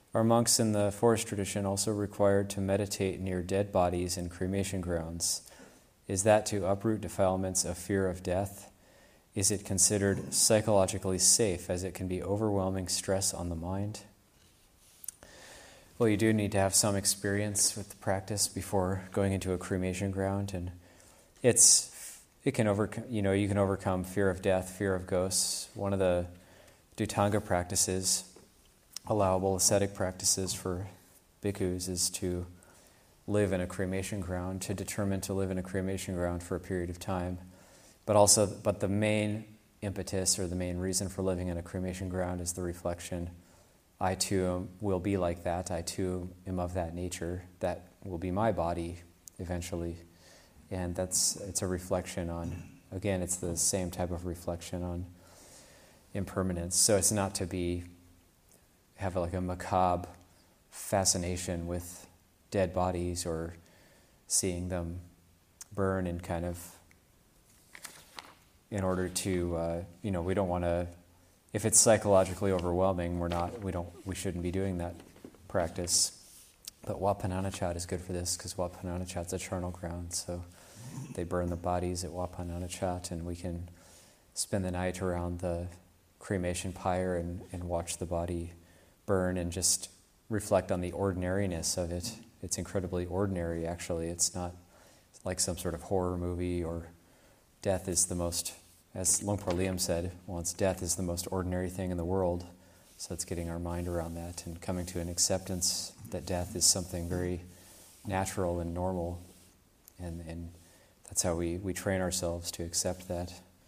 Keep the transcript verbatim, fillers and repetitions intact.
Are monks in the forest tradition also required to meditate near dead bodies in cremation grounds? Is that to uproot defilements of fear of death? Is it considered psychologically safe, as it can be overwhelming stress on the mind? Well, you do need to have some experience with the practice before going into a cremation ground, and it's it can overcome. You know, you can overcome fear of death, fear of ghosts. One of the Dhutanga practices, allowable ascetic practices for bhikkhus, is to live in a cremation ground, to determine to live in a cremation ground for a period of time. But also, but the main impetus or the main reason for living in a cremation ground is the reflection, I too will be like that, I too am of that nature, that will be my body eventually. And that's, it's a reflection on, again, it's the same type of reflection on impermanence. So it's not to be, have like a macabre fascination with dead bodies or seeing them burn and kind of, in order to, uh, you know, we don't want to, if it's psychologically overwhelming, we're not, we don't, we shouldn't be doing that practice. But Wat Pah Nanachat is good for this, because Wat Pah Nanachat's a charnel ground, so they burn the bodies at Wat Pah Nanachat, and we can spend the night around the cremation pyre and, and watch the body burn and just reflect on the ordinariness of it. It's incredibly ordinary, actually. It's not like some sort of horror movie, or death is the most, as Lungpo Liam said once, death is the most ordinary thing in the world. So it's getting our mind around that and coming to an acceptance that death is something very natural and normal. And, and that's how we, we train ourselves to accept that.